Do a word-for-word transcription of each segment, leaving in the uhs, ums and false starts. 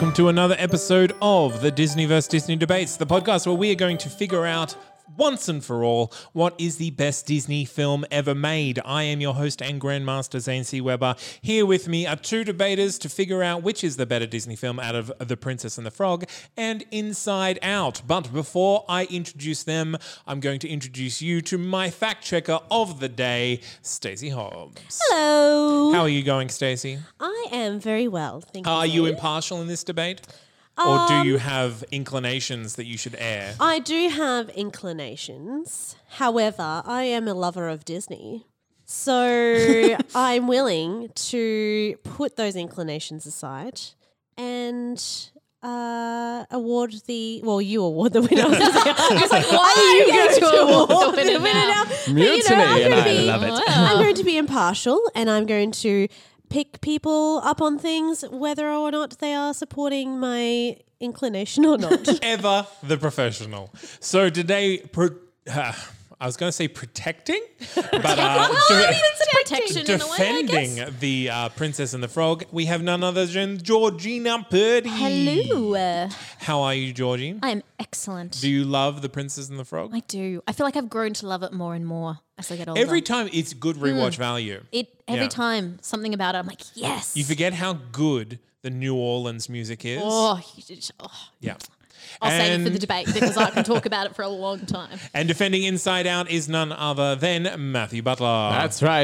welcome to another episode of the Disney versus. Disney Debates, the podcast where we are going to figure out once and for all what is the best Disney film ever made. I am your host and Grandmaster Zane C. Weber. Here with me are two debaters to figure out which is the better Disney film out of The Princess and the Frog and Inside Out. But before I introduce them, I'm going to introduce you to my fact checker of the day, Stacey Hobbs. Hello. How are you going, Stacey? I am very well, thank you. Are you Zane. impartial in this debate? Or do you have inclinations that you should air? I do have inclinations. However, I am a lover of Disney. So I'm willing to put those inclinations aside and uh, award the... Well, you award the winner. I was like, why are you going to award the winner now? But, you know, Mutiny, I'm and going to I be, love it. I'm going to be impartial and I'm going to pick people up on things whether or not they are supporting my inclination or not. Ever the professional. So today, pro- uh, I was going to say protecting, but uh, Well, de- I mean, it's a protection in a way, I defending guess. the uh, Princess and the Frog, we have none other than Georgina Purdy. Hello. How are you, Georgie? I am excellent. Do you love the Princess and the Frog? I do. I feel like I've grown to love it more and more as I get older. Every time it's good rewatch value. it every Yeah. time something about it, I'm like, yes. You forget how good the New Orleans music is. Oh, you just- oh. Yeah. I'll save it for And- the debate because I can talk about it for a long time. And defending Inside Out is none other than Matthew Butler. That's right.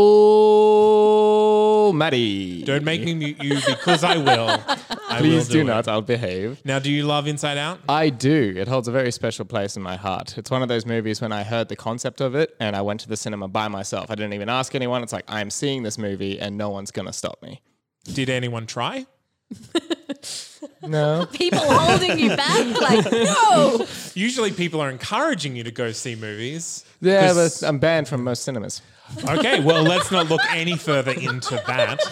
Oh, Maddie. Don't make me mute you because I will. I Please will do it. not. I'll behave. Now, do you love Inside Out? I do. It holds a very special place in my heart. It's one of those movies when I heard the concept of it and I went to the cinema by myself. I didn't even ask anyone. It's like, I'm seeing this movie and no one's going to stop me. Did anyone try? No. People holding you back, like, no. Usually people are encouraging you to go see movies. Yeah, 'Cause- but I'm banned from most cinemas. Okay, well, let's not look any further into that.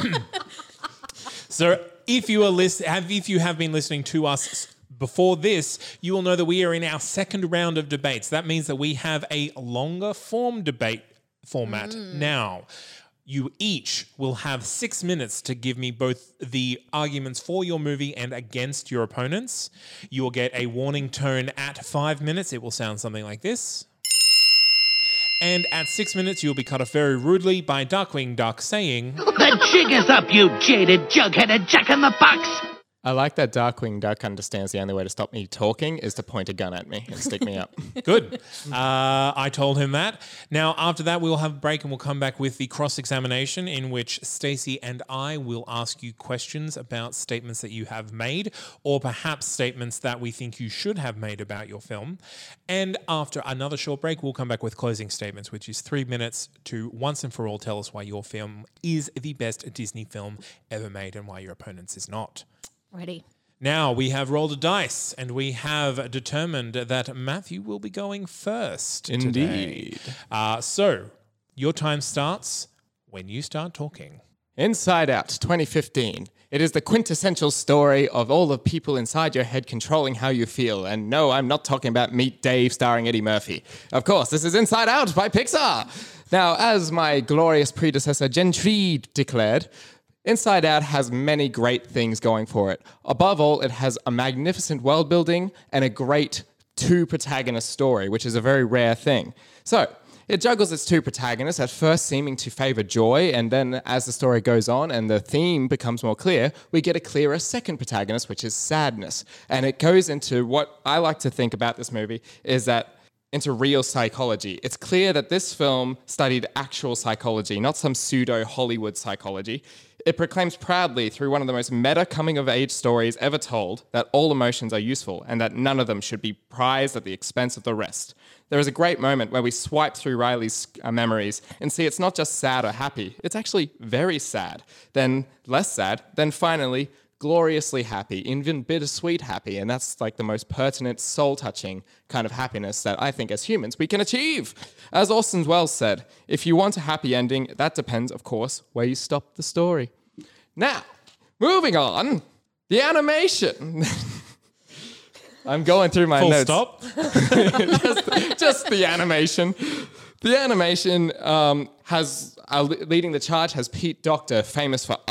So if you are list- have if you have been listening to us before this, you will know that we are in our second round of debates. That means that we have a longer form debate format now. You each will have six minutes to give me both the arguments for your movie and against your opponents. You will get a warning tone at five minutes. It will sound something like this. And at six minutes, you'll be cut off very rudely by Darkwing Duck saying... The jig is up, you jaded, jug-headed jack-in-the-box! I like that Darkwing Duck understands the only way to stop me talking is to point a gun at me and stick me up. Good. Uh, I told him that. Now, after that, we'll have a break and we'll come back with the cross-examination in which Stacey and I will ask you questions about statements that you have made or perhaps statements that we think you should have made about your film. And after another short break, we'll come back with closing statements, which is three minutes to once and for all tell us why your film is the best Disney film ever made and why your opponent's is not. Ready. Now, we have rolled a dice and we have determined that Matthew will be going first today. Indeed. Uh, so, your time starts when you start talking. Inside Out, twenty fifteen. It is the quintessential story of all the people inside your head controlling how you feel. And no, I'm not talking about Meet Dave starring Eddie Murphy. Of course, this is Inside Out by Pixar. Now, as my glorious predecessor Gentry declared, Inside Out has many great things going for it. Above all, it has a magnificent world building and a great two protagonist story, which is a very rare thing. So, it juggles its two protagonists, at first seeming to favor joy, and then as the story goes on and the theme becomes more clear, we get a clearer second protagonist, which is sadness. And it goes into what I like to think about this movie is that into real psychology. It's clear that this film studied actual psychology, not some pseudo Hollywood psychology. It proclaims proudly through one of the most meta coming-of-age stories ever told that all emotions are useful and that none of them should be prized at the expense of the rest. There is a great moment where we swipe through Riley's uh, memories and see it's not just sad or happy, it's actually very sad, then less sad, then finally gloriously happy, even bittersweet happy, and that's like the most pertinent, soul-touching kind of happiness that I think as humans we can achieve. As Orson Welles said, if you want a happy ending, that depends, of course, where you stop the story. Now, moving on, the animation. I'm going through my Full notes. stop. just, just the animation. The animation um, has, uh, leading the charge has Pete Docter, famous for Up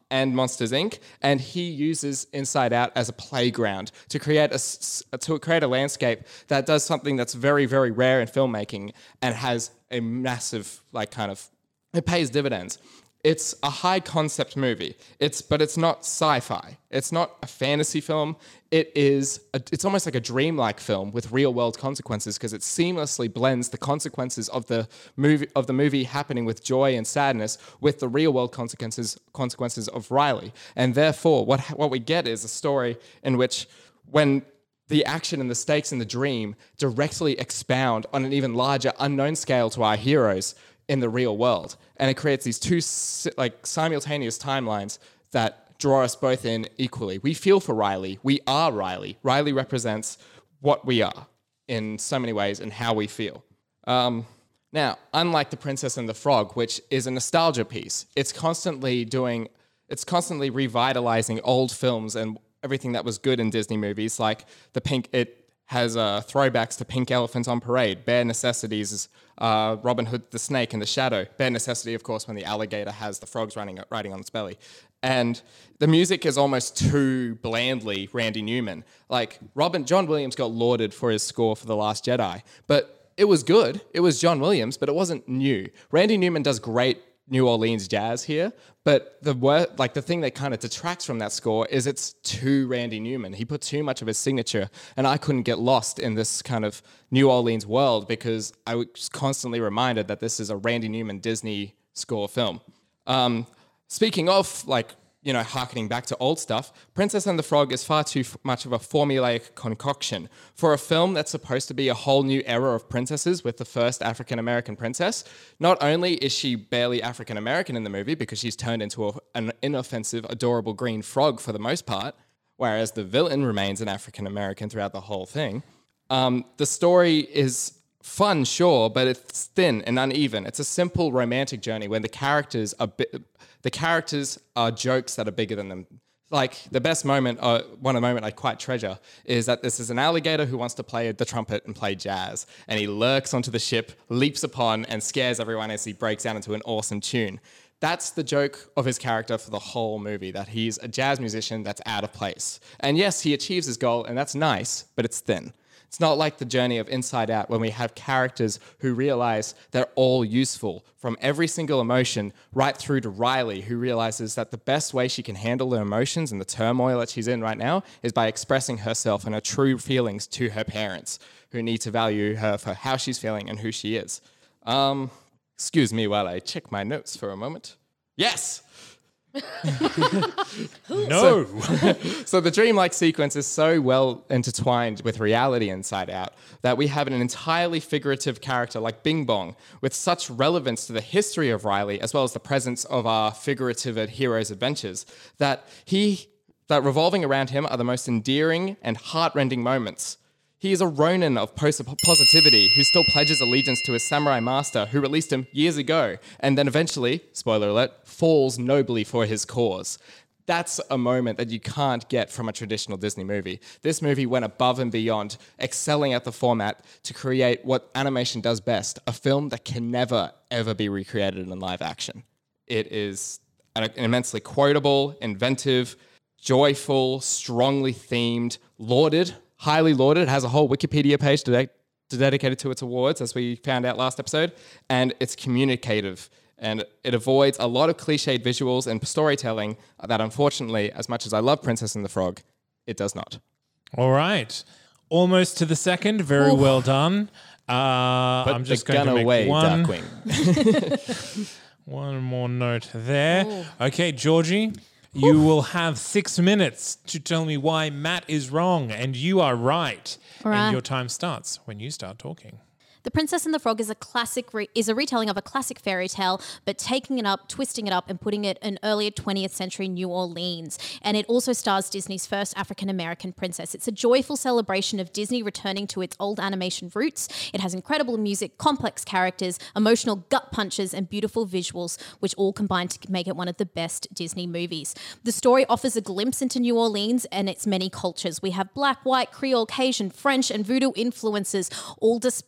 and Monsters, Incorporated, and he uses Inside Out as a playground to create a s- to create a landscape that does something that's very, very rare in filmmaking and has a massive, like, kind of, it pays dividends. It's a high concept movie. It's but it's not sci-fi. It's not a fantasy film. It is a, it's almost like a dreamlike film with real world consequences because it seamlessly blends the consequences of the movie of the movie happening with joy and sadness with the real world consequences consequences of Riley. And therefore what what we get is a story in which when the action and the stakes in the dream directly expound on an even larger unknown scale to our heroes in the real world. And it creates these two like simultaneous timelines that draw us both in equally. We feel for Riley. We are Riley. Riley represents what we are in so many ways and how we feel. Um, now, unlike The Princess and the Frog, which is a nostalgia piece, it's constantly doing, it's constantly revitalizing old films and everything that was good in Disney movies, like the pink, it has uh, throwbacks to Pink Elephant on Parade, Bare Necessities, uh, Robin Hood the Snake and the Shadow. Bare Necessity, of course, when the alligator has the frogs running, riding on its belly. And the music is almost too blandly Randy Newman. Like, Robin, John Williams got lauded for his score for The Last Jedi, but it was good. It was John Williams, but it wasn't new. Randy Newman does great New Orleans jazz here, but the wor- like the thing that kind of detracts from that score is it's too Randy Newman. He put too much of his signature, and I couldn't get lost in this kind of New Orleans world because I was constantly reminded that this is a Randy Newman Disney score film. Um, speaking of like, you know, harkening back to old stuff, Princess and the Frog is far too f- much of a formulaic concoction. For a film that's supposed to be a whole new era of princesses with the first African-American princess, not only is she barely African-American in the movie because she's turned into a, an inoffensive, adorable green frog for the most part, whereas the villain remains an African-American throughout the whole thing, um, the story is fun, sure, but it's thin and uneven. It's a simple romantic journey when the characters are bi- the characters are jokes that are bigger than them. Like the best moment, uh, one moment I quite treasure is that this is an alligator who wants to play the trumpet and play jazz, and he lurks onto the ship, leaps upon, and scares everyone as he breaks down into an awesome tune. That's the joke of his character for the whole movie, that he's a jazz musician that's out of place. And yes, he achieves his goal, and that's nice, but it's thin. It's not like the journey of Inside Out when we have characters who realize they're all useful, from every single emotion right through to Riley, who realizes that the best way she can handle the emotions and the turmoil that she's in right now is by expressing herself and her true feelings to her parents, who need to value her for how she's feeling and who she is. Um, excuse me while I check my notes for a moment. Yes! No. So, so the dreamlike sequence is so well intertwined with reality Inside Out that we have an entirely figurative character like Bing Bong with such relevance to the history of Riley as well as the presence of our figurative hero's adventures that he that revolving around him are the most endearing and heart-rending moments. He is a Ronin of pos- positivity who still pledges allegiance to his samurai master who released him years ago and then eventually, spoiler alert, falls nobly for his cause. That's a moment that you can't get from a traditional Disney movie. This movie went above and beyond, excelling at the format to create what animation does best, a film that can never, ever be recreated in live action. It is an immensely quotable, inventive, joyful, strongly themed, lauded, highly lauded. It has a whole Wikipedia page to de- dedicated to its awards, as we found out last episode, and it's communicative, and it avoids a lot of cliched visuals and storytelling that, unfortunately, as much as I love Princess and the Frog, it does not. All right. Almost to the second. Very Oof. well done. Uh, Put I'm just the going gun to make away, one, Darkwing. one more note there. Okay, Georgie. You will have six minutes to tell me why Matt is wrong and you are right. All right. And your time starts when you start talking. The Princess and the Frog is a classic, re- is a retelling of a classic fairy tale, but taking it up, twisting it up, and putting it in earlier twentieth century New Orleans. And it also stars Disney's first African-American princess. It's a joyful celebration of Disney returning to its old animation roots. It has incredible music, complex characters, emotional gut punches, and beautiful visuals, which all combine to make it one of the best Disney movies. The story offers a glimpse into New Orleans and its many cultures. We have black, white, Creole, Cajun, French, and voodoo influences all displayed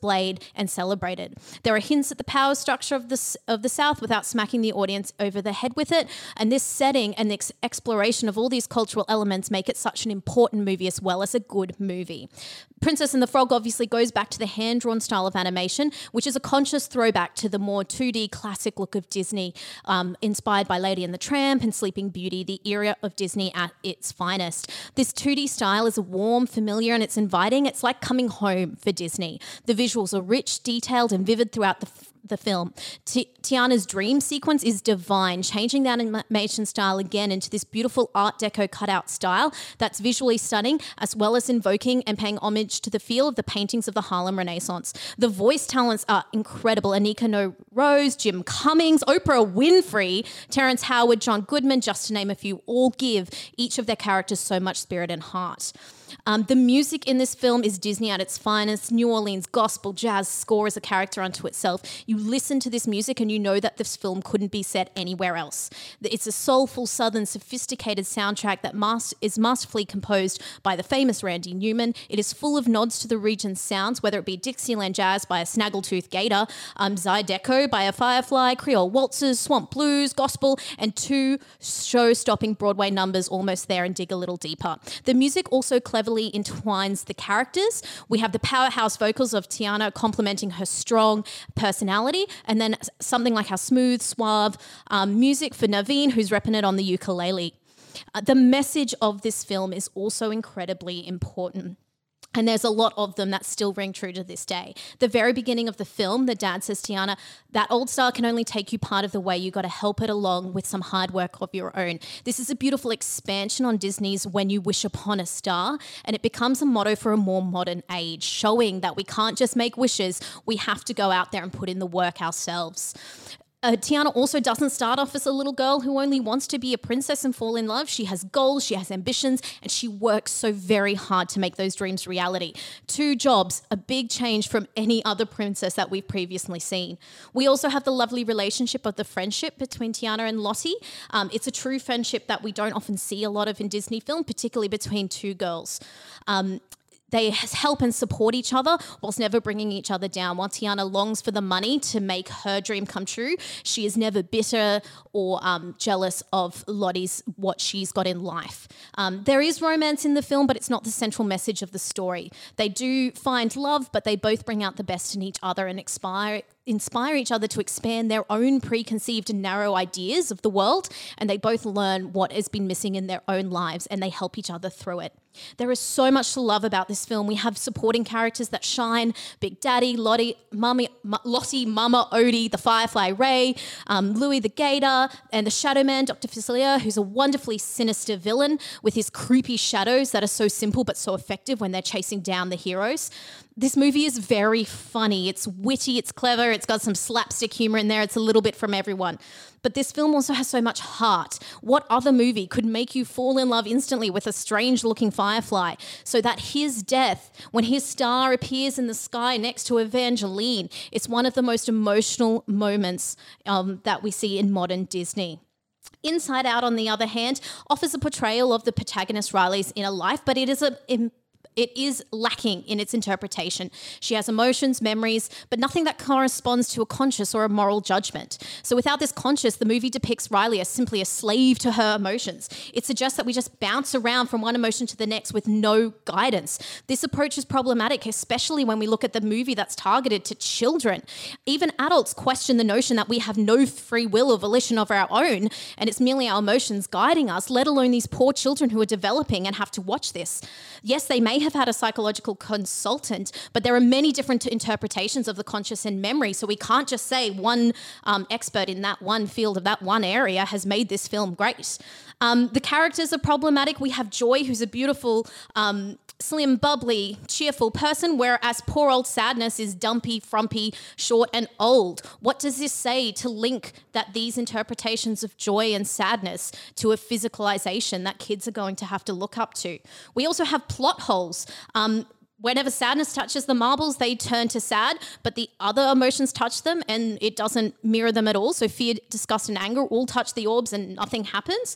and celebrated. There are hints at the power structure of the, of the South without smacking the audience over the head with it. And this setting and the ex- exploration of all these cultural elements make it such an important movie as well as a good movie. Princess and the Frog obviously goes back to the hand-drawn style of animation, which is a conscious throwback to the more two D classic look of Disney, um, inspired by Lady and the Tramp and Sleeping Beauty, the era of Disney at its finest. This two D style is warm, familiar, and it's inviting. It's like coming home for Disney. The visuals are rich, detailed, and vivid throughout the f- the film. Ti- Tiana's dream sequence is divine, changing that animation style again into this beautiful Art Deco cutout style that's visually stunning, as well as invoking and paying homage to the feel of the paintings of the Harlem Renaissance. The voice talents are incredible. Anika No Rose, Jim Cummings, Oprah Winfrey, Terrence Howard, John Goodman, just to name a few, all give each of their characters so much spirit and heart. Um, the music in this film is Disney at its finest. New Orleans gospel jazz score is a character unto itself. You listen to this music and you know that this film couldn't be set anywhere else. It's a soulful, southern, sophisticated soundtrack that mas- is masterfully composed by the famous Randy Newman. It is full of nods to the region's sounds, whether it be Dixieland jazz by a snaggletooth gator, um, Zydeco by a firefly, Creole waltzes, swamp blues, gospel, and two show-stopping Broadway numbers almost there and dig a little deeper. The music also cleverly entwines the characters. We have the powerhouse vocals of Tiana complementing her strong personality, and then something like our smooth, suave um, music for Naveen, who's repping it on the ukulele. Uh, the message of this film is also incredibly important. And there's a lot of them that still ring true to this day. The very beginning of the film, the dad says, Tiana, that old style can only take you part of the way. You got to help it along with some hard work of your own. This is a beautiful expansion on Disney's When You Wish Upon a Star, and it becomes a motto for a more modern age, showing that we can't just make wishes. We have to go out there and put in the work ourselves. Uh, Tiana also doesn't start off as a little girl who only wants to be a princess and fall in love. She has goals, she has ambitions, and she works so very hard to make those dreams reality. Two jobs, a big change from any other princess that we've previously seen. We also have the lovely relationship of the friendship between Tiana and Lottie. Um, it's a true friendship that we don't often see a lot of in Disney film, particularly between two girls. Um, They help and support each other whilst never bringing each other down. While Tiana longs for the money to make her dream come true, she is never bitter or um, jealous of Lottie's what she's got in life. Um, there is romance in the film, but it's not the central message of the story. They do find love, but they both bring out the best in each other and inspire inspire each other to expand their own preconceived and narrow ideas of the world, and they both learn what has been missing in their own lives, and they help each other through it. There is so much to love about this film. We have supporting characters that shine: Big Daddy, Lottie, Mummy, M- Lottie, Mama, Odie, the Firefly Ray, um, Louis the Gator, and the Shadow Man, Doctor Facilier, who's a wonderfully sinister villain with his creepy shadows that are so simple but so effective when they're chasing down the heroes. This movie is very funny. It's witty, it's clever, it's got some slapstick humor in there. It's a little bit from everyone. But this film also has so much heart. What other movie could make you fall in love instantly with a strange-looking firefly? So that his death, when his star appears in the sky next to Evangeline, it's one of the most emotional moments um, that we see in modern Disney. Inside Out, on the other hand, offers a portrayal of the protagonist Riley's inner life, but it is a... Im- It is lacking in its interpretation. She has emotions, memories, but nothing that corresponds to a conscious or a moral judgment. So without this conscious, the movie depicts Riley as simply a slave to her emotions. It suggests that we just bounce around from one emotion to the next with no guidance. This approach is problematic, especially when we look at the movie that's targeted to children. Even adults question the notion that we have no free will or volition of our own, and it's merely our emotions guiding us, let alone these poor children who are developing and have to watch this. Yes, they may have had a psychological consultant, but there are many different interpretations of the conscious and memory, so we can't just say one um, expert in that one field of that one area has made this film great. Um, the characters are problematic. We have Joy, who's a beautiful... Um, slim, bubbly, cheerful person, whereas poor old Sadness is dumpy, frumpy, short and old. What does this say to link that these interpretations of joy and sadness to a physicalization that kids are going to have to look up to? We also have plot holes. Um, Whenever Sadness touches the marbles, they turn to sad, but the other emotions touch them and it doesn't mirror them at all. So fear, disgust, and anger all touch the orbs and nothing happens.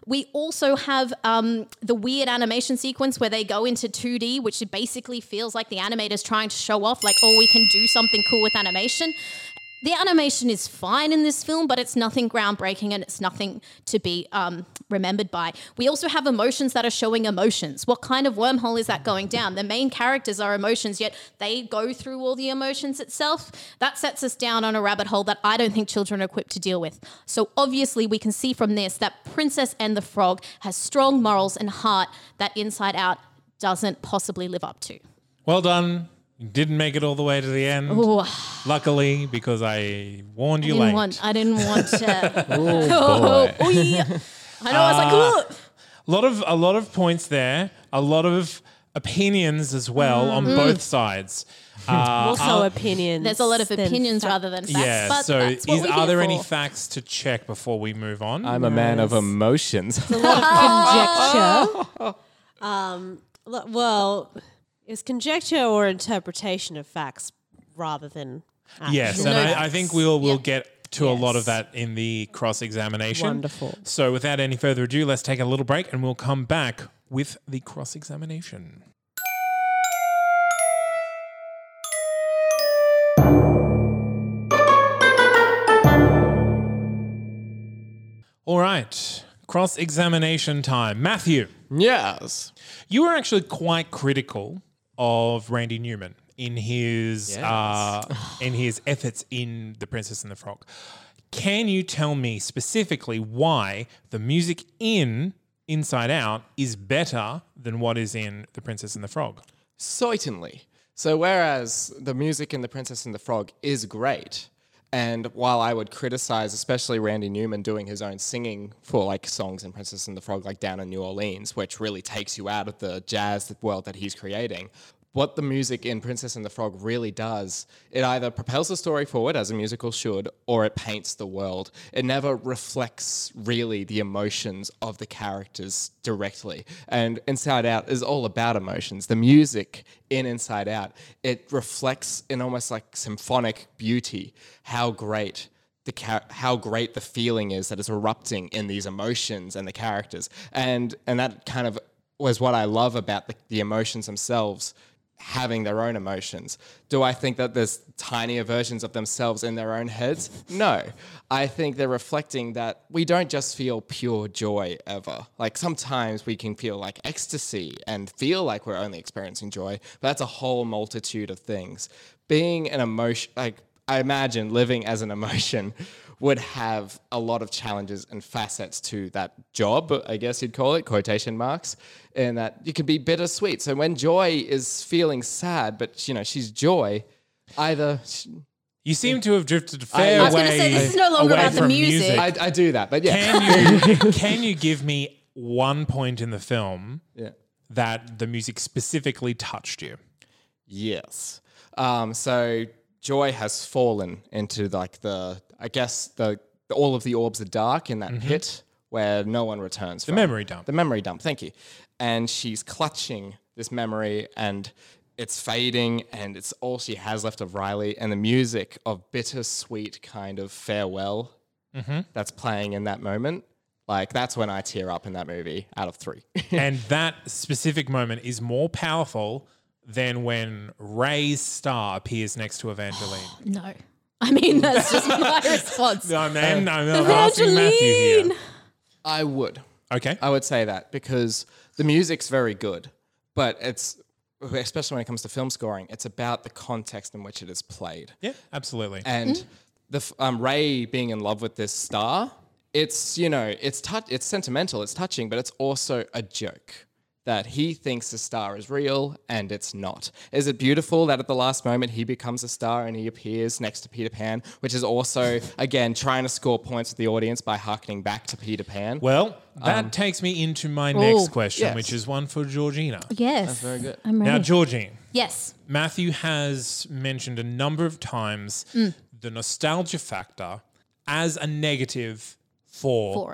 We also have um, the weird animation sequence where they go into two D, which basically feels like the animator's trying to show off, like, oh, we can do something cool with animation. The animation is fine in this film, but it's nothing groundbreaking and it's nothing to be um, remembered by. We also have emotions that are showing emotions. What kind of wormhole is that going down? The main characters are emotions, yet they go through all the emotions itself. That sets us down on a rabbit hole that I don't think children are equipped to deal with. So obviously we can see from this that Princess and the Frog has strong morals and heart that Inside Out doesn't possibly live up to. Well done. You didn't make it all the way to the end. Ooh. Luckily, because I warned I you didn't late. want, I didn't want to. Oh, boy. Oh, yeah. I know, I was like, Uh, ooh. A lot of a lot of points there. A lot of opinions as well on Mm. both sides. Uh, Also are- opinions. There's a lot of then opinions fact. rather than facts. yeah. but So, that's what is, we're are here there any for. facts to check before we move on? I'm a man of Nice. emotions. A lot of conjecture. um, l- well, it's conjecture or interpretation of facts rather than actual Yes, and No I, I facts. think we'll we'll Yep. get to a lot of Yes. that in the cross examination. Wonderful. So, without any further ado, let's take a little break, and we'll come back with the cross examination. All right, cross examination time. Matthew, Yes. you were actually quite critical of Randy Newman in his Yes. uh, in his efforts in The Princess and the Frog. Can you tell me specifically why the music in Inside Out is better than what is in The Princess and the Frog? Certainly. So whereas the music in The Princess and the Frog is great, and while I would criticize especially Randy Newman doing his own singing for like songs in Princess and the Frog, like Down in New Orleans, which really takes you out of the jazz world that he's creating, what the music in Princess and the Frog really does, it either propels the story forward as a musical should, or it paints the world. It never reflects really the emotions of the characters directly. And Inside Out is all about emotions. The music in Inside Out, it reflects in almost like symphonic beauty how great the char- how great the feeling is that is erupting in these emotions and the characters. And and that kind of was what I love about the, the emotions themselves, having their own emotions. Do I think that there's tinier versions of themselves in their own heads? No. I think they're reflecting that we don't just feel pure joy ever. Like sometimes we can feel like ecstasy and feel like we're only experiencing joy, but that's a whole multitude of things. Being an emotion, like I imagine living as an emotion would have a lot of challenges and facets to that job, I guess you'd call it, quotation marks, in that you could be bittersweet. So when Joy is feeling sad, but you know, she's Joy, either she, You seem to have drifted a fair I was way. gonna say, this is no longer away about the from music. I, I do that, but yeah. Can you can you give me one point in the film yeah. that the music specifically touched you? Yes. Um, so Joy has fallen into like the, I guess the all of the orbs are dark in that pit where no one returns The from. memory dump. The memory dump, thank you. And she's clutching this memory and it's fading and it's all she has left of Riley, and the music of bittersweet kind of farewell that's playing in that moment. Like that's when I tear up in that movie out of three. And that specific moment is more powerful than when Ray's star appears next to Evangeline. No. I mean, that's just my response. No, man, I'm, I'm asking Matthew here. Evangeline! I would. Okay. I would say that because the music's very good, but it's, especially when it comes to film scoring, it's about the context in which it is played. Yeah, absolutely. And the f- um, Ray being in love with this star, it's, you know, it's tou- it's sentimental, it's touching, but it's also a joke that he thinks the star is real and it's not. Is it beautiful that at the last moment he becomes a star and he appears next to Peter Pan, which is also, again, trying to score points with the audience by harkening back to Peter Pan? Well, that takes me into my next question, yes. which is one for Georgina. Yes. That's very good. I'm ready. Now, Georgine, yes. Matthew has mentioned a number of times the nostalgia factor as a negative for, For it.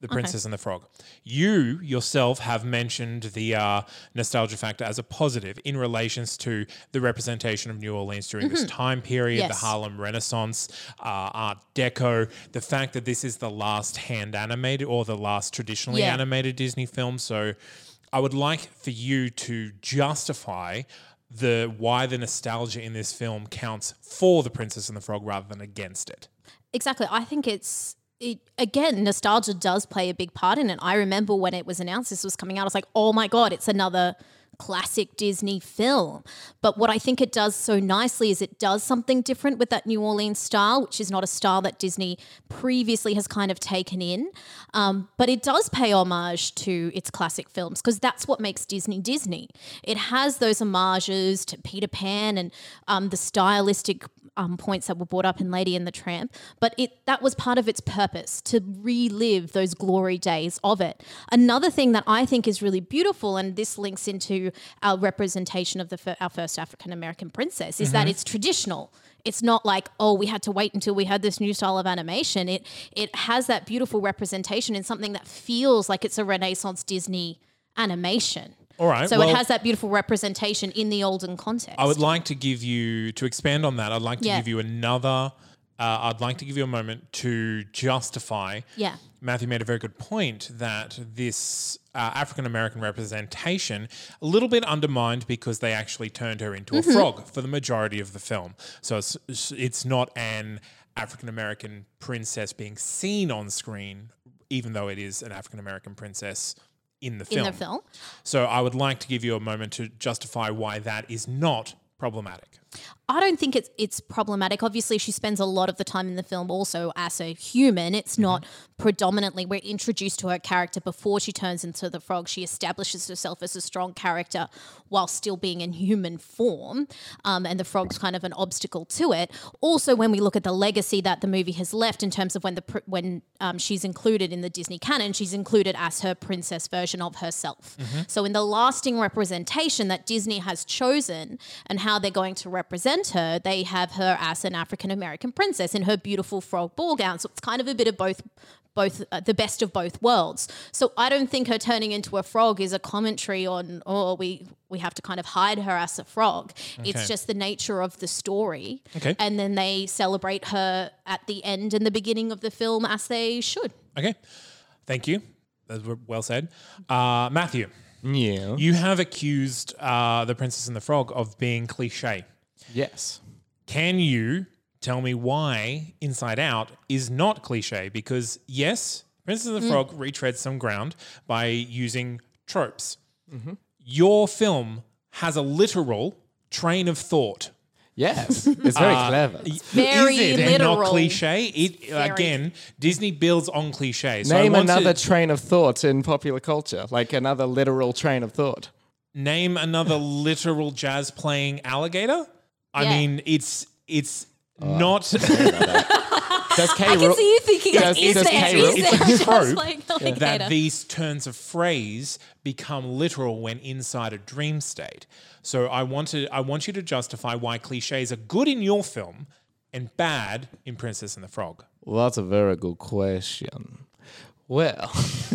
The Princess and the Frog. You yourself have mentioned the uh, nostalgia factor as a positive in relations to the representation of New Orleans during this time period, Yes. the Harlem Renaissance, uh, Art Deco, the fact that this is the last hand animated or the last traditionally Yeah. animated Disney film. So I would like for you to justify the why the nostalgia in this film counts for The Princess and the Frog rather than against it. Exactly. I think it's it again, nostalgia does play a big part in it. I remember when it was announced this was coming out, I was like, oh my God, it's another classic Disney film. But what I think it does so nicely is it does something different with that New Orleans style, which is not a style that Disney previously has kind of taken in. Um, but it does pay homage to its classic films because that's what makes Disney Disney. It has those homages to Peter Pan and um, the stylistic Um, points that were brought up in Lady and the Tramp, but it that was part of its purpose, to relive those glory days of it. Another thing that I think is really beautiful, and this links into our representation of the fir- our first African American princess, is that it's traditional. It's not like, oh, we had to wait until we had this new style of animation. It it has that beautiful representation in something that feels like it's a Renaissance Disney animation. All right. So well, it has that beautiful representation in the olden context. I would like to give you, to expand on that, I'd like to Yeah. give you another, uh, I'd like to give you a moment to justify. Yeah. Matthew made a very good point that this uh, African American representation a little bit undermined because they actually turned her into Mm-hmm. a frog for the majority of the film. So it's, it's not an African American princess being seen on screen, even though it is an African American princess in the in film. the film. So I would like to give you a moment to justify why that is not problematic. I don't think it's it's problematic. Obviously, she spends a lot of the time in the film also as a human. It's not predominantly, we're introduced to her character before she turns into the frog. She establishes herself as a strong character while still being in human form. Um, and the frog's kind of an obstacle to it. Also, when we look at the legacy that the movie has left in terms of when the pr- when um, she's included in the Disney canon, she's included as her princess version of herself. So in the lasting representation that Disney has chosen and how they're going to represent her, they have her as an African American princess in her beautiful frog ball gown. So it's kind of a bit of both, both uh, the best of both worlds. So I don't think her turning into a frog is a commentary on, oh, we we have to kind of hide her as a frog. Okay. It's just the nature of the story. Okay. And then they celebrate her at the end and the beginning of the film as they should. Okay. Thank you. That was well said. Uh, Matthew, Yeah. you have accused uh, The Princess and the Frog of being cliche. Yes. Can you tell me why Inside Out is not cliche? Because yes, Princess and the Frog retreads some ground by using tropes. Your film has a literal train of thought. Yes. It's very clever. Very is it and not literal. cliche? It Very. again, Disney builds on cliche. So I Name want to- another train of thought in popular culture, like another literal train of thought. Name another literal jazz playing alligator. I Yeah. mean, it's it's not. Does K. I can Ro- see you thinking, Does- is does there, K. is Ro- there it's a just trope like alligator? that these turns of phrase become literal when inside a dream state. So I want to I want you to justify why cliches are good in your film and bad in Princess and the Frog. Well, that's a very good question. Well,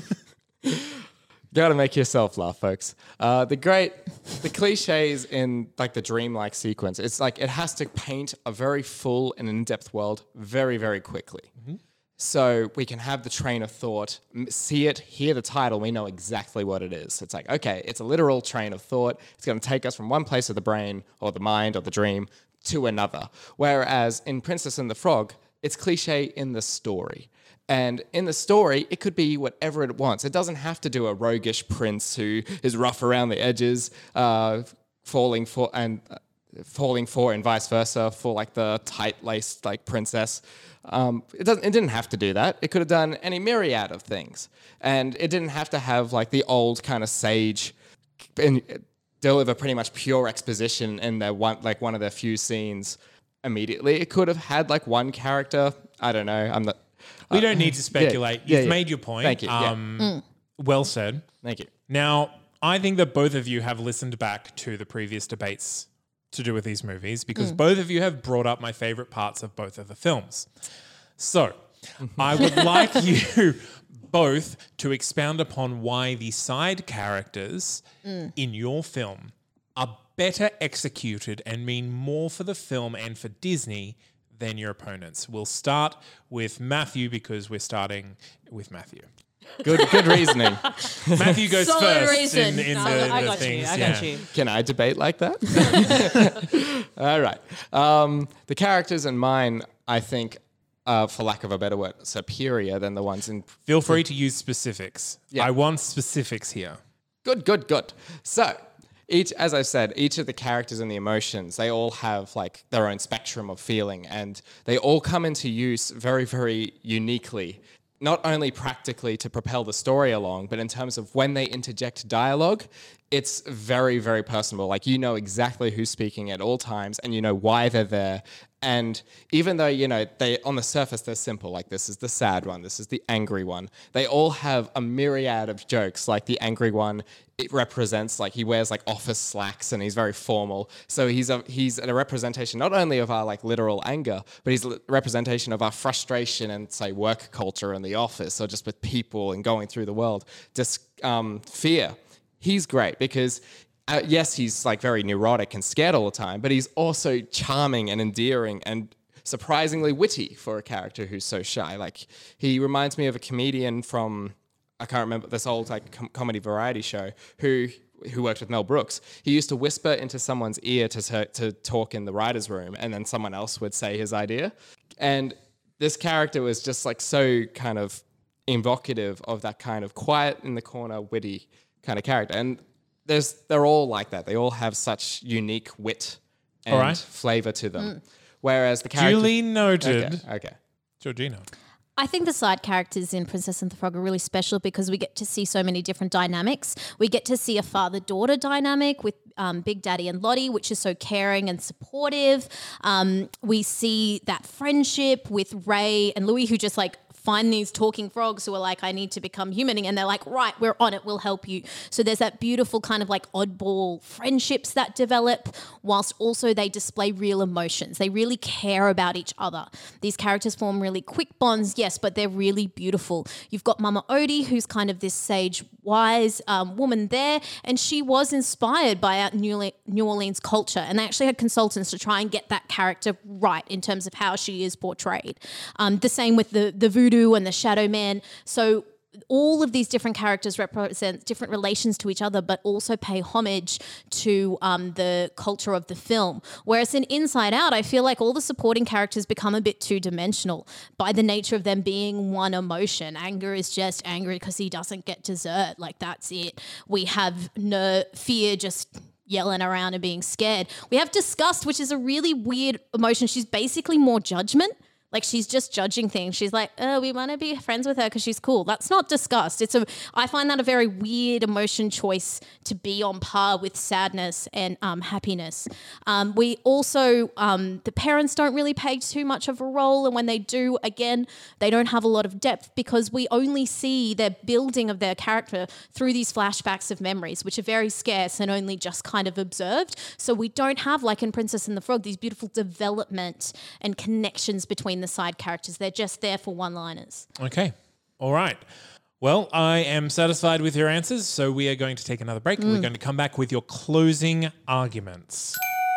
gotta make yourself laugh, folks. Uh, the great, the cliches in like the dreamlike sequence, it's like it has to paint a very full and in-depth world very, very quickly. So we can have the train of thought, m- see it, hear the title, we know exactly what it is. It's like, okay, it's a literal train of thought. It's going to take us from one place of the brain or the mind or the dream to another. Whereas in Princess and the Frog, it's cliche in the story. And in the story, it could be whatever it wants. It doesn't have to do a roguish prince who is rough around the edges, uh, falling for and uh, falling for and vice versa for like the tight-laced like princess. Um, it doesn't. It didn't have to do that. It could have done any myriad of things, and it didn't have to have like the old kind of sage and deliver pretty much pure exposition in their one like one of their few scenes immediately. It could have had like one character. I don't know. I'm not. We don't need to speculate. yeah, You've yeah. made your point. Thank you, yeah. Um, Well said. Thank you. Now, I think that both of you have listened back to the previous debates to do with these movies because both of you have brought up my favorite parts of both of the films. So, I would like you both to expound upon why the side characters Mm. in your film are better executed and mean more for the film and for Disney than your opponents. We'll start with Matthew because we're starting with Matthew. Good, good reasoning. Matthew goes Solid first reason. in, in No, the, I the got things. you. I yeah. got you. Can I debate like that? All right. Um, the characters in mine, I think, uh, for lack of a better word, superior than the ones in. Feel free to use specifics. Yeah. I want specifics here. Good, good, good. So, each, as I said, each of the characters and the emotions, they all have like their own spectrum of feeling, and they all come into use very, very uniquely. Not only practically to propel the story along, but in terms of when they interject dialogue, it's very, very personal. Like, you know exactly who's speaking at all times, and you know why they're there. And even though, you know, they on the surface they're simple, like this is the sad one, this is the angry one, they all have a myriad of jokes. Like the angry one, it represents like he wears like office slacks and he's very formal. So he's a he's a representation not only of our like literal anger, but he's a representation of our frustration and say work culture in the office or just with people and going through the world. Just um, fear. He's great because. Uh, yes, he's like very neurotic and scared all the time, but he's also charming and endearing and surprisingly witty for a character who's so shy. Like, he reminds me of a comedian from, I can't remember, this old like com- comedy variety show who who worked with Mel Brooks. He used to whisper into someone's ear to t- to talk in the writer's room, and then someone else would say his idea. And this character was just like so kind of evocative of that kind of quiet in the corner, witty kind of character. And There's, they're all like that. They all have such unique wit and All right. flavor to them. Whereas the character... Duly noted. Okay, okay. Georgina. I think the side characters in Princess and the Frog are really special because we get to see so many different dynamics. We get to see a father-daughter dynamic with um, Big Daddy and Lottie, which is so caring and supportive. Um, we see that friendship with Ray and Louie, who just like find these talking frogs who are like, I need to become human. And they're like, right, we're on it. We'll help you. So there's that beautiful kind of like oddball friendships that develop whilst also they display real emotions. They really care about each other. These characters form really quick bonds, yes, but they're really beautiful. You've got Mama Odie, who's kind of this sage, wise um, woman there. And she was inspired by our New New Orleans culture. And they actually had consultants to try and get that character right in terms of how she is portrayed. Um, the same with the, the voodoo and the Shadow Man. So all of these different characters represent different relations to each other, but also pay homage to um, the culture of the film. Whereas in Inside Out, I feel like all the supporting characters become a bit two-dimensional by the nature of them being one emotion. Anger is just angry because he doesn't get dessert. Like, that's it. We have no fear, just yelling around and being scared. We have disgust, which is a really weird emotion. She's basically more judgment. Like, she's just judging things. She's like, oh, we want to be friends with her because she's cool. That's not disgust. It's a, I find that a very weird emotion choice to be on par with sadness and um, happiness. Um, we also, um, the parents don't really play too much of a role. And when they do, again, they don't have a lot of depth because we only see their building of their character through these flashbacks of memories, which are very scarce and only just kind of observed. So we don't have, like in Princess and the Frog, these beautiful development and connections between the side characters. They're just there for one-liners. Okay. All right. Well, I am satisfied with your answers, so we are going to take another break and we're going to come back with your closing arguments.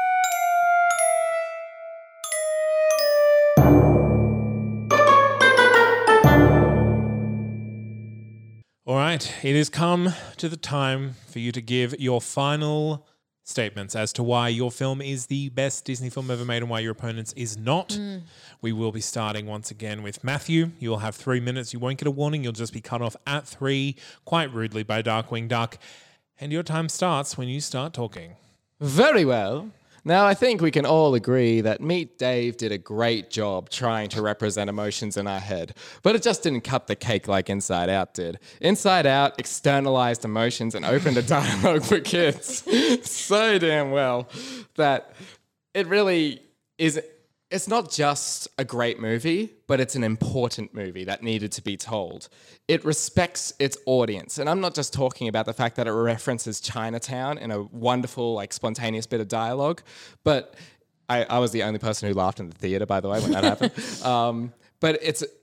All right. It has come to the time for you to give your final statements as to why your film is the best Disney film ever made and why your opponent's is not. Mm. We will be starting once again with Matthew. You'll have three minutes. You won't get a warning. You'll just be cut off at three, quite rudely by Darkwing Duck. And your time starts when you start talking. Very well. Now, I think we can all agree that Meet Dave did a great job trying to represent emotions in our head, but it just didn't cut the cake like Inside Out did. Inside Out externalized emotions and opened a dialogue for kids so damn well that it really is... It's not just a great movie, but it's an important movie that needed to be told. It respects its audience. And I'm not just talking about the fact that it references Chinatown in a wonderful, like, spontaneous bit of dialogue, but I, I was the only person who laughed in the theater, by the way, when that happened. Um, but it's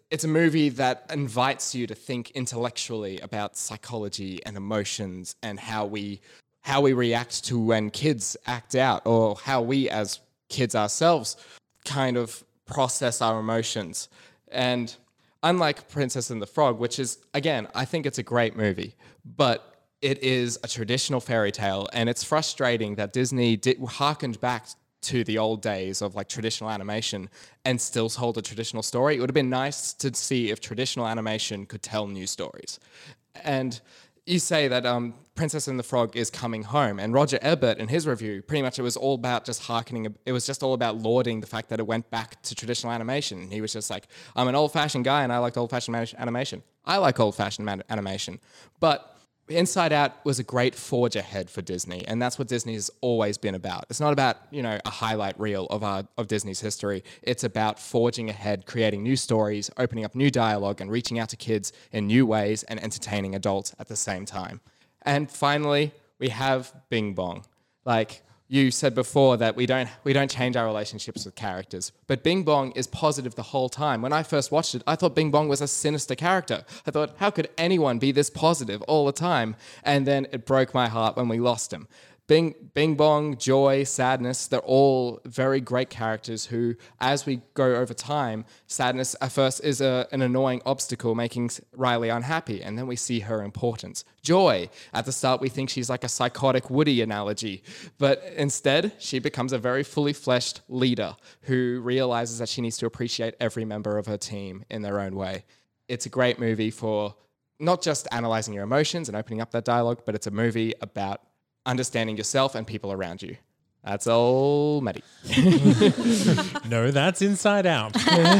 it's a movie that invites you to think intellectually about psychology and emotions and how we how we react to when kids act out, or how we as kids ourselves kind of process our emotions. And unlike Princess and the Frog, which is, again, I think it's a great movie, but it is a traditional fairy tale, and it's frustrating that Disney did, harkened back to the old days of like traditional animation and still told a traditional story. It would have been nice to see if traditional animation could tell new stories. And you say that um, Princess and the Frog is coming home, and Roger Ebert in his review, pretty much it was all about just hearkening, it was just all about lauding the fact that it went back to traditional animation. And he was just like, I'm an old-fashioned guy and I liked old-fashioned man- animation. I like old-fashioned man- animation. But Inside Out was a great forge ahead for Disney, and that's what Disney has always been about. It's not about, you know, a highlight reel of our, of Disney's history. It's about forging ahead, creating new stories, opening up new dialogue, and reaching out to kids in new ways and entertaining adults at the same time. And finally, we have Bing Bong. Like you said before, that we don't we don't change our relationships with characters. But Bing Bong is positive the whole time. When I first watched it, I thought Bing Bong was a sinister character. I thought, how could anyone be this positive all the time? And then it broke my heart when we lost him. Bing, Bing Bong, Joy, Sadness, they're all very great characters who, as we go over time, Sadness at first is a, an annoying obstacle making Riley unhappy, and then we see her importance. Joy, at the start we think she's like a psychotic Woody analogy, but instead she becomes a very fully fleshed leader who realizes that she needs to appreciate every member of her team in their own way. It's a great movie for not just analyzing your emotions and opening up that dialogue, but it's a movie about understanding yourself and people around you. That's all, Maddie. No, that's Inside Out.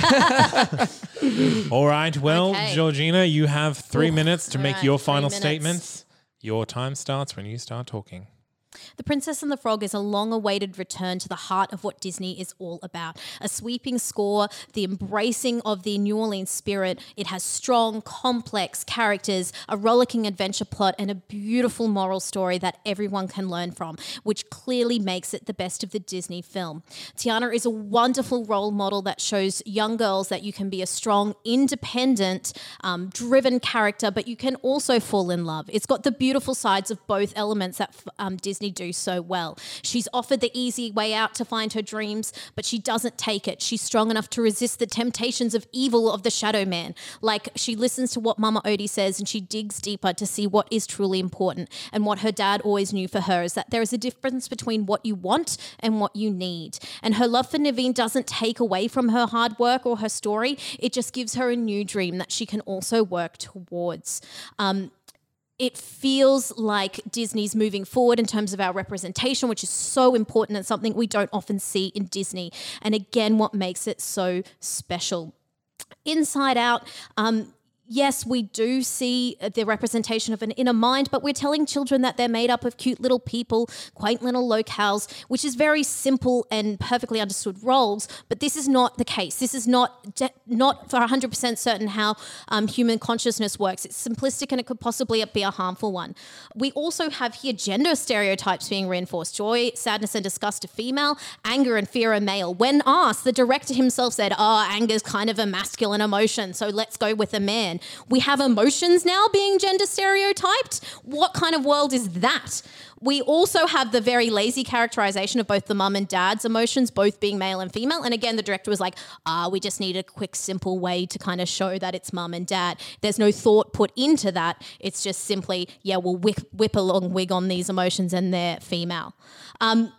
All right. Well, Okay. Georgina, you have three Oof. minutes to All make right, your three final minutes. statements. Your time starts when you start talking. The Princess and the Frog is a long-awaited return to the heart of what Disney is all about. A sweeping score, the embracing of the New Orleans spirit. It has strong, complex characters, a rollicking adventure plot, and a beautiful moral story that everyone can learn from, which clearly makes it the best of the Disney film. Tiana is a wonderful role model that shows young girls that you can be a strong, independent, um, driven character, but you can also fall in love. It's got the beautiful sides of both elements that um, Disney do so well. She's offered the easy way out to find her dreams, but she doesn't take it. She's strong enough to resist the temptations of evil of the Shadow Man. Like, she listens to what Mama Odie says and she digs deeper to see what is truly important. And what her dad always knew for her is that there is a difference between what you want and what you need. And her love for Naveen doesn't take away from her hard work or her story. It just gives her a new dream that she can also work towards. Um, It feels like Disney's moving forward in terms of our representation, which is so important and something we don't often see in Disney. And again, what makes it so special. Inside Out, um, yes, we do see the representation of an inner mind, but we're telling children that they're made up of cute little people, quaint little locales, which is very simple and perfectly understood roles. But this is not the case. This is not de- not for one hundred percent certain how um, human consciousness works. It's simplistic and it could possibly be a harmful one. We also have here gender stereotypes being reinforced. Joy, sadness and disgust are female, anger and fear are male. When asked, the director himself said, oh, anger is kind of a masculine emotion, so let's go with a man. We have emotions now being gender stereotyped. What kind of world is that? We also have the very lazy characterization of both the mum and dad's emotions, both being male and female. And again, the director was like, ah, we just need a quick, simple way to kind of show that it's mum and dad. There's no thought put into that. It's just simply, yeah, we'll whip, whip along wig on these emotions and they're female. Um,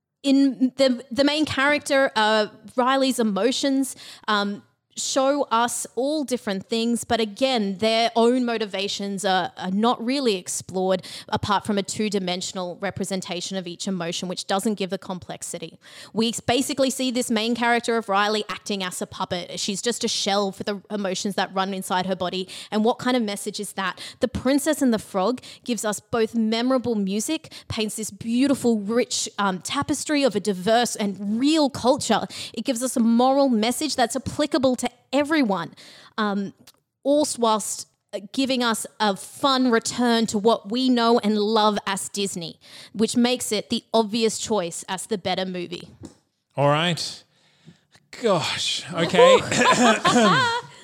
in the, the main character, uh, Riley's emotions, um, show us all different things, but again, their own motivations are, are not really explored apart from a two-dimensional representation of each emotion, which doesn't give the complexity. We basically see this main character of Riley acting as a puppet. She's just a shell for the emotions that run inside her body. And what kind of message is that? The Princess and the Frog gives us both memorable music, paints this beautiful, rich um, tapestry of a diverse and real culture. It gives us a moral message that's applicable to to everyone, um, all whilst giving us a fun return to what we know and love as Disney, which makes it the obvious choice as the better movie. All right. Gosh. Okay.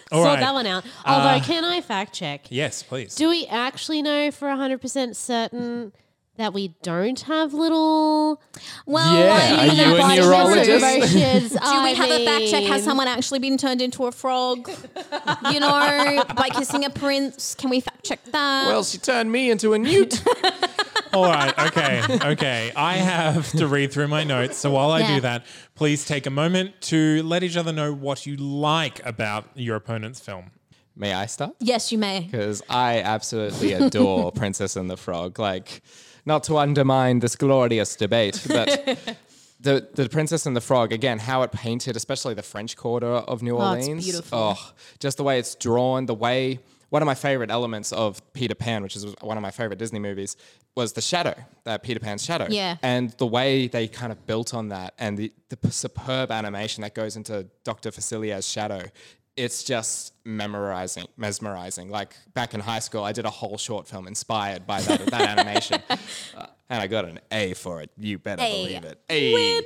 All Sort right. that one out. Although, can I fact check? Yes, please. Do we actually know for one hundred percent certain that we don't have little... Well, Yeah, I are mean, you a body neurologist? emotions? Do we have a fact check? Has someone actually been turned into a frog? You know, by kissing a prince? Can we fact check that? Well, she turned me into a newt. All right, okay, okay. I have to read through my notes. So while I Yeah. do that, please take a moment to let each other know what you like about your opponent's film. May I start? yes, you may. Because I absolutely adore Princess and the Frog. Like, not to undermine this glorious debate, but the the Princess and the Frog, again, how it painted, especially the French Quarter of New Oh, it's Orleans. beautiful. Oh, just the way it's drawn, the way. One of my favorite elements of Peter Pan, which is one of my favorite Disney movies, was the shadow, that Peter Pan's shadow. Yeah. And the way they kind of built on that and the, the p- superb animation that goes into Doctor Facilia's shadow, it's just memorizing, mesmerizing. Like back in high school, I did a whole short film inspired by that, that animation. Uh, and I got an A for it. You better A. believe it. A.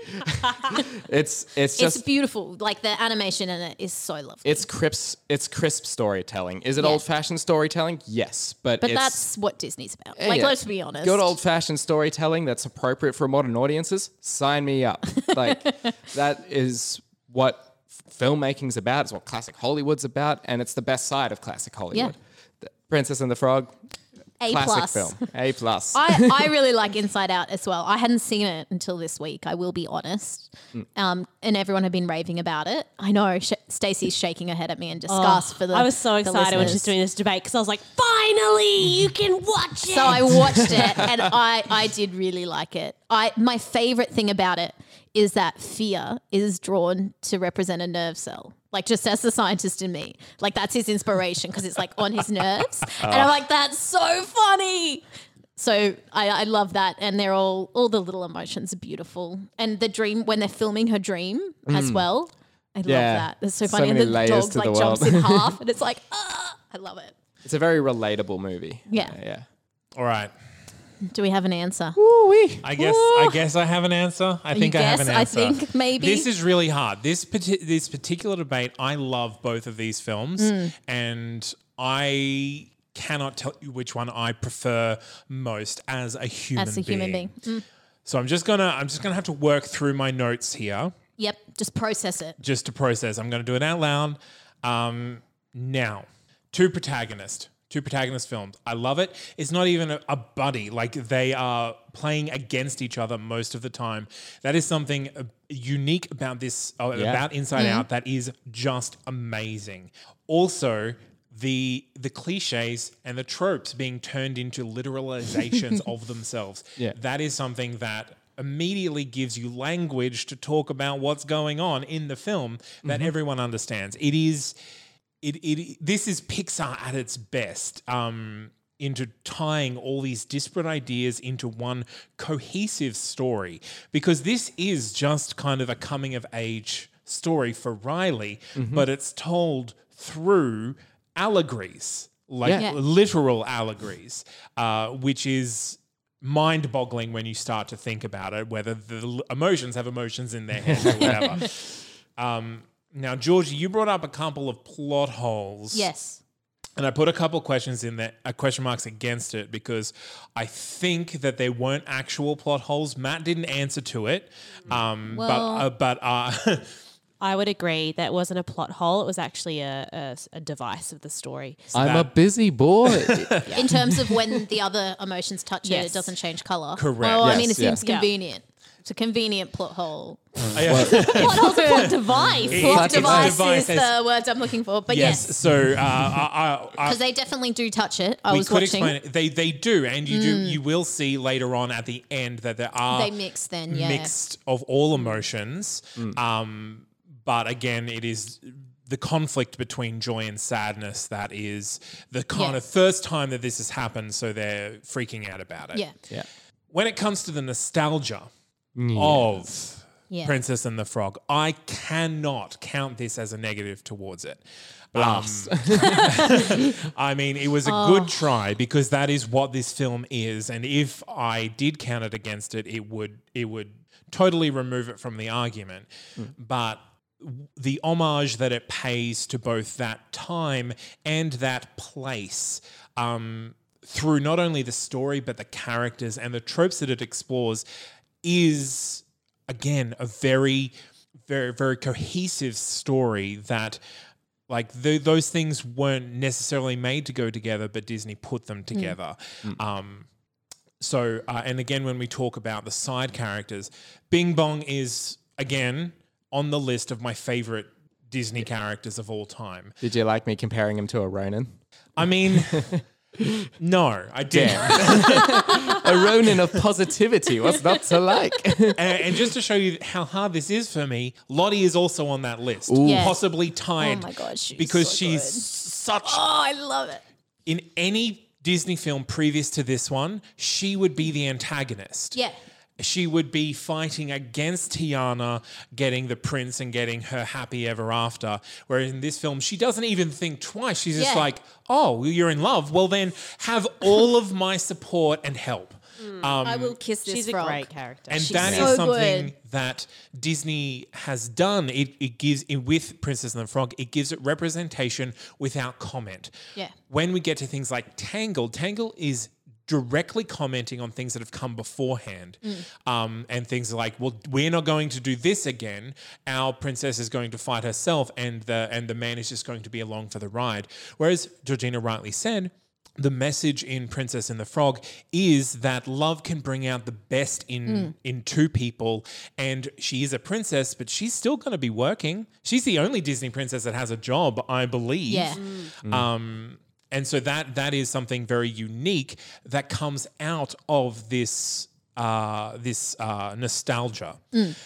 it's it's just It's beautiful. Like the animation in it is so lovely. it's crisp. It's crisp storytelling. Is it Yeah. old-fashioned storytelling? Yes, but but it's, that's what Disney's about. Like, yeah. let's be honest. Good old-fashioned storytelling that's appropriate for modern audiences. Sign me up. Like that is what f- filmmaking's about. It's what classic Hollywood's about, and it's the best side of classic Hollywood. The Princess and the Frog, A classic plus. film. A plus. I, I really like Inside Out as well. I hadn't seen it until this week, I will be honest. Mm. Um, and everyone had been raving about it. I know Sh- Stacey's shaking her head at me in disgust for the I was so the excited when she was listeners. doing this debate because I was like, finally, you can watch it. So I watched it and I, I did really like it. I my favorite thing about it is that fear is drawn to represent a nerve cell. Like just as the scientist in me. Like that's his inspiration because it's like on his nerves. And I'm like, that's so funny. So I, I love that. And they're all, all the little emotions are beautiful. And the dream, when they're filming her dream as well, I love Yeah. that. It's so So funny. many and the layers dog to like the jumps world. in half and it's like, ah, I love it. It's a very relatable movie. Yeah. yeah. All right. Do we have an answer? I guess I guess I have an answer. I think I have guess? an I answer. think maybe. This is really hard. This parti- this particular debate, I love both of these films, Hmm. and I cannot tell you which one I prefer most as a human As a human being. Mm. So I'm just gonna I'm just gonna have to work through my notes here Yep, just process it. just to process. I'm gonna do it out loud. Um, now, two protagonists. Two protagonist films. I love it. It's not even a, a buddy. Like they are playing against each other most of the time. That is something uh, unique about this, uh, Yeah. about Inside Out that is just amazing. Also, the the cliches and the tropes being turned into literalizations of themselves. Yeah. That is something that immediately gives you language to talk about what's going on in the film that everyone understands. It is... It, it this is Pixar at its best, um, into tying all these disparate ideas into one cohesive story, because this is just kind of a coming of age story for Riley, but it's told through allegories, like Yeah. Yeah. literal allegories, uh, which is mind-boggling when you start to think about it, whether the l- emotions have emotions in their heads or whatever. um, Now, Georgie, you brought up a couple of plot holes. Yes. And I put a couple of questions in there, uh, question marks against it, because I think that there weren't actual plot holes. Matt didn't answer to it. Um, Well- but uh, but uh, I would agree that wasn't a plot hole. It was actually a, a, a device of the story. I'm that- a busy boy. In terms of when the other emotions touch it, Yes. it doesn't change color. Correct. Well, I mean, Yes, it seems yeah. convenient. It's a convenient plot hole. Plot hole's a plot device. It- Plot it's device, device is as- the words I'm looking for. But yes. yes, So uh, I, I, I, because they definitely do touch it. I we was could watching. explain it. They they do, and you do. You will see later on at the end that there are They mix then, yeah. mixed of all emotions. Um, but again, it is the conflict between joy and sadness that is the kind Yeah. of first time that this has happened. So they're freaking out about it. Yeah. yeah. When it comes to the nostalgia of Yeah. Princess and the Frog, I cannot count this as a negative towards it. Blast. I mean, it was a good try because that is what this film is, and if I did count it against it, it would it would totally remove it from the argument. But the homage that it pays to both that time and that place um, through not only the story but the characters and the tropes that it explores is, again, a very, very, very cohesive story that, like, th- those things weren't necessarily made to go together, but Disney put them together. Mm. Um, so, uh, and again, when we talk about the side characters, Bing Bong is, again, on the list of my favorite Disney characters of all time. Did you like me comparing him to a Ronin? I mean... No, I didn't. A Ronin of positivity. What's not to like? and, and just to show you how hard this is for me, Lottie is also on that list, Yes. possibly tied. Oh my God, she's because so she's good. such. Oh, I love it. In any Disney film previous to this one, she would be the antagonist. Yeah. She would be fighting against Tiana, getting the prince and getting her happy ever after. Whereas in this film, she doesn't even think twice. She's just Yeah. like, oh, well, you're in love. Well, then have all of my support and help. Um, I will kiss this She's frog. a great character. and She's that is so something good. that Disney has done. It, it gives, it, with Princess and the Frog, it gives it representation without comment. Yeah. When we get to things like Tangled, Tangled is directly commenting on things that have come beforehand. Mm. Um, and things like, well, we're not going to do this again. Our princess is going to fight herself and the and the man is just going to be along for the ride. Whereas Georgina rightly said, the message in Princess and the Frog is that love can bring out the best in Mm. in two people. And she is a princess, but she's still going to be working. She's the only Disney princess that has a job, I believe. Yeah. Um, and so that that is something very unique that comes out of this uh, this uh, nostalgia.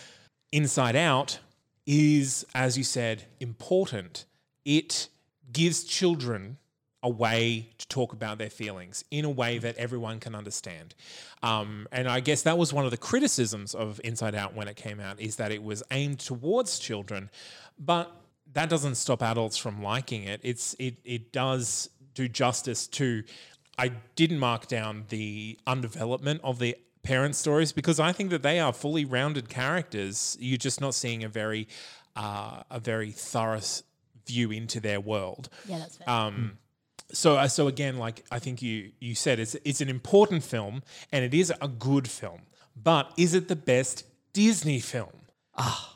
Inside Out is, as you said, important. It gives children a way to talk about their feelings in a way that everyone can understand. Um, and I guess that was one of the criticisms of Inside Out when it came out, is that it was aimed towards children, but that doesn't stop adults from liking it. It's it it does do justice to. I didn't mark down the undevelopment of the parent stories because I think that they are fully rounded characters. You're just not seeing a very uh, a very thorough view into their world. Yeah, that's fair. Um, so, uh, so again, like I think you you said, it's it's an important film and it is a good film. But is it the best Disney film? Ah,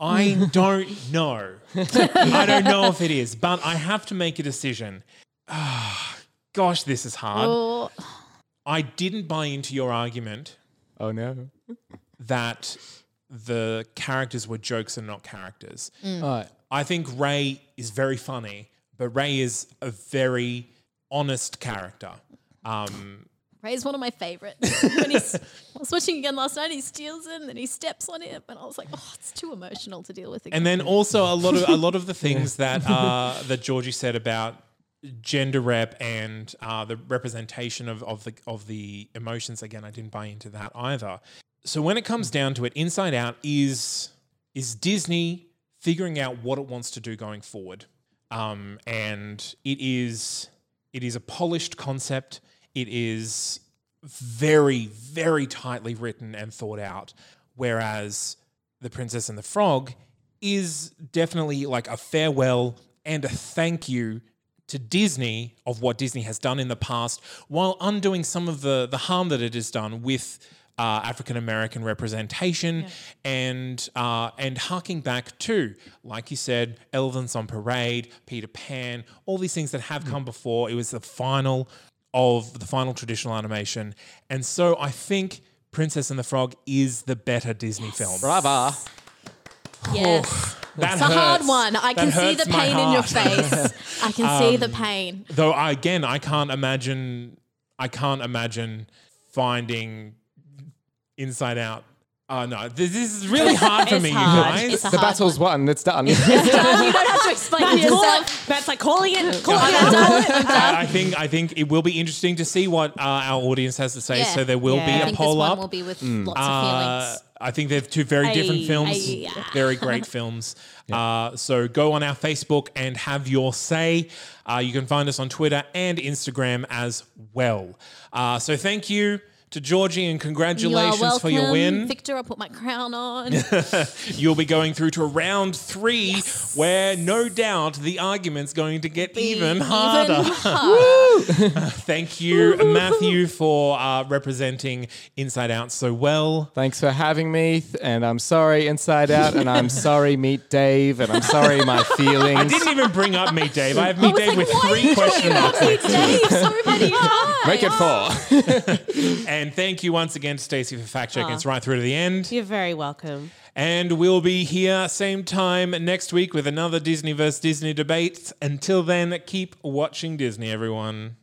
I don't know. I don't know if it is, but I have to make a decision. Ah, gosh, this is hard. Oh, I didn't buy into your argument Oh no. that the characters were jokes and not characters. Uh, I think Ray is very funny, but Ray is a very honest character. Um, Ray's one of my favorites. When he's, I was watching again last night. He steals it and then he steps on it, and I was like, "Oh, it's too emotional to deal with." Again. and then also a lot of a lot of the things that uh, that Georgie said about gender rep and uh, the representation of, of the of the emotions. Again, I didn't buy into that either. So when it comes down to it, Inside Out is is Disney figuring out what it wants to do going forward, um, and it is it is a polished concept. It is very, very tightly written and thought out, whereas The Princess and the Frog is definitely like a farewell and a thank you to Disney of what Disney has done in the past, while undoing some of the, the harm that it has done with uh, African American representation yeah. and uh, and harking back to, like you said, Elephants on Parade, Peter Pan, all these things that have mm. come before. It was the final of the final traditional animation. And so I think Princess and the Frog is the better Disney yes. film. Brava. Yes. That it's hurts. a hard one. I That can see hurts the my pain in your heart. face. I can see the pain. Though I, again, I can't imagine I can't imagine finding Inside Out. Oh no, this, this is really hard for It's me, hard. you guys. It's a The hard battle's won. It's done. you don't have to explain Matt's, call yourself. it. Matt's like calling it. Calling I, it. I I think I think it will be interesting to see what uh, our audience has to say. Yeah. So there will Yeah. be I a think poll this one up. will be with lots of Uh, feelings. I think they're two very different Aye, films, aye. very great films. Uh, so go on our Facebook and have your say. Uh, you can find us on Twitter and Instagram as well. Uh, so thank you To Georgie, and You are congratulations for your welcome. win. Victor, I'll put my crown on. You'll be going through to round three, where no doubt the argument's going to get even harder. Thank you, Matthew, for uh, representing Inside Out so well. Thanks for having me, and I'm sorry, Inside Out, and I'm sorry, Meet Dave, and I'm sorry, my feelings. I didn't even bring up Meet Dave. I have Meet Dave with three question marks. Dave, so many times. Make it four. And thank you once again, Stacey, for fact checking us right through to the end. You're very welcome. And we'll be here same time next week with another Disney versus Disney debate. Until then, keep watching Disney, everyone.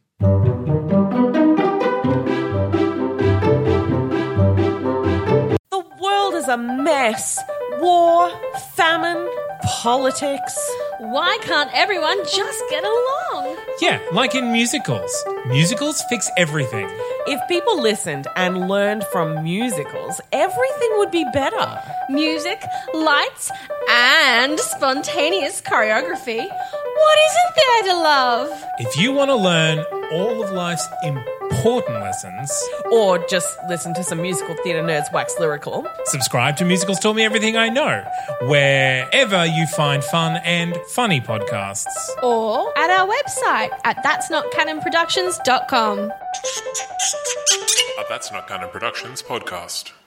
The world is a mess. War, famine, politics. Why can't everyone just get along? Yeah, like in musicals. Musicals fix everything. If people listened and learned from musicals, everything would be better. Music, lights, and spontaneous choreography. What isn't there to love? If you want to learn all of life's important lessons, Or just listen to some musical theatre nerds wax lyrical. subscribe to Musicals Taught Me Everything I Know, wherever you find fun and funny podcasts. Or at our website at that's not canon productions dot com. A That's Not Canon Productions podcast.